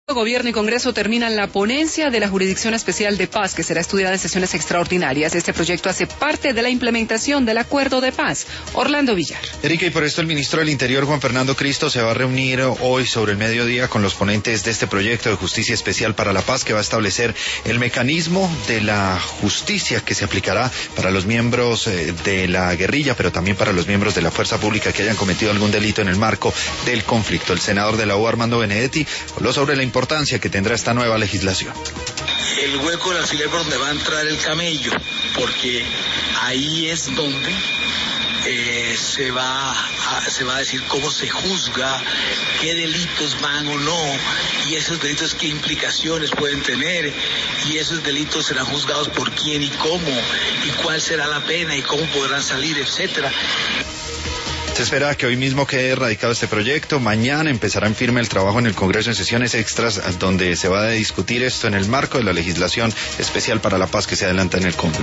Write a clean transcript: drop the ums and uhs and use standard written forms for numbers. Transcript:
Gobierno y Congreso terminan la ponencia de la Jurisdicción Especial de Paz, que será estudiada en sesiones extraordinarias. Este proyecto hace parte de la implementación del Acuerdo de Paz. Orlando Villar. Erika, y por esto el ministro del Interior, Juan Fernando Cristo, se va a reunir hoy sobre el mediodía con los ponentes de este proyecto de Justicia Especial para la Paz, que va a establecer el mecanismo de la justicia que se aplicará para los miembros de la guerrilla, pero también para los miembros de la fuerza pública que hayan cometido algún delito en el marco del conflicto. El senador de la U, Armando Benedetti, habló sobre la importancia que tendrá esta nueva legislación. El hueco del alfiler por donde va a entrar el camello, porque ahí es donde se va a decir cómo se juzga, qué delitos van o no, y esos delitos qué implicaciones pueden tener, y esos delitos serán juzgados por quién y cómo, y cuál será la pena y cómo podrán salir, etcétera. Se espera que hoy mismo quede radicado este proyecto. Mañana empezará en firme el trabajo en el Congreso en sesiones extras, donde se va a discutir esto en el marco de la legislación especial para la paz que se adelanta en el Congreso.